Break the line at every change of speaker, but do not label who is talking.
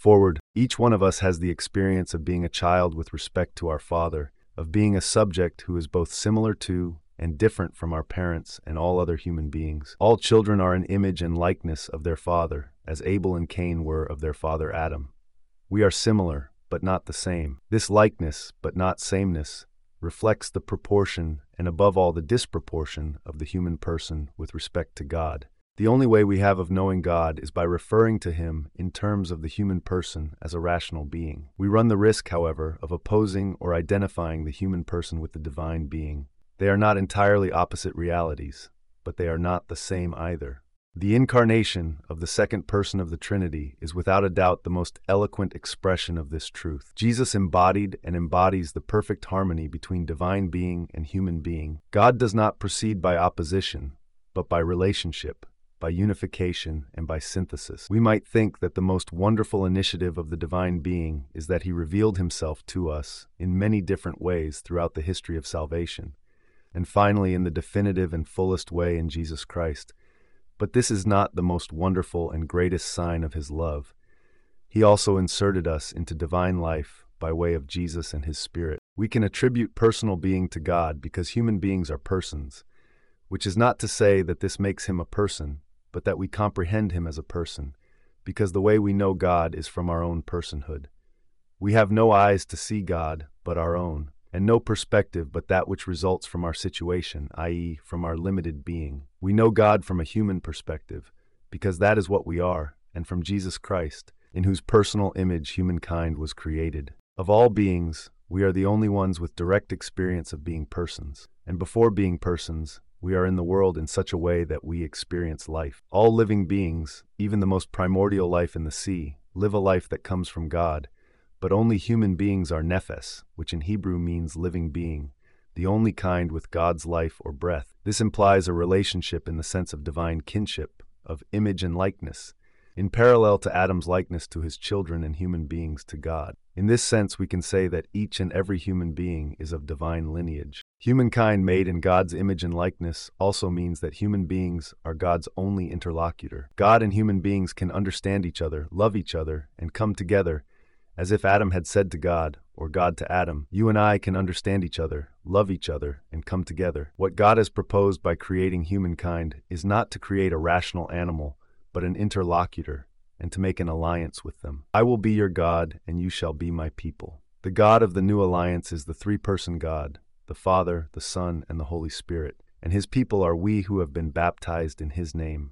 forward, each one of us has the experience of being a child with respect to our Father, of being a subject who is both similar to and different from our parents and all other human beings. All children are an image and likeness of their father, as Abel and Cain were of their father Adam. We are similar, but not the same. This likeness, but not sameness, reflects the proportion and above all the disproportion of the human person with respect to God. The only way we have of knowing God is by referring to Him in terms of the human person as a rational being. We run the risk, however, of opposing or identifying the human person with the divine being. They are not entirely opposite realities, but they are not the same either. The incarnation of the second person of the Trinity is without a doubt the most eloquent expression of this truth. Jesus embodied and embodies the perfect harmony between divine being and human being. God does not proceed by opposition, but by relationship, by unification, and by synthesis. We might think that the most wonderful initiative of the divine being is that He revealed Himself to us in many different ways throughout the history of salvation, and finally in the definitive and fullest way in Jesus Christ. But this is not the most wonderful and greatest sign of His love. He also inserted us into divine life by way of Jesus and His Spirit. We can attribute personal being to God because human beings are persons, which is not to say that this makes Him a person, but that we comprehend Him as a person, because the way we know God is from our own personhood. We have no eyes to see God but our own, and no perspective but that which results from our situation, i.e., from our limited being. We know God from a human perspective, because that is what we are, and from Jesus Christ, in whose personal image humankind was created. Of all beings, we are the only ones with direct experience of being persons, and before being persons, we are in the world in such a way that we experience life. All living beings, even the most primordial life in the sea, live a life that comes from God, but only human beings are nephes, which in Hebrew means living being, the only kind with God's life or breath. This implies a relationship in the sense of divine kinship, of image and likeness, in parallel to Adam's likeness to his children and human beings to God. In this sense, we can say that each and every human being is of divine lineage. Humankind made in God's image and likeness also means that human beings are God's only interlocutor. God and human beings can understand each other, love each other, and come together, as if Adam had said to God, or God to Adam, "You and I can understand each other, love each other, and come together." What God has proposed by creating humankind is not to create a rational animal, but an interlocutor, and to make an alliance with them. "I will be your God, and you shall be my people." The God of the new alliance is the three-person God, the Father, the Son, and the Holy Spirit, and His people are we who have been baptized in His name.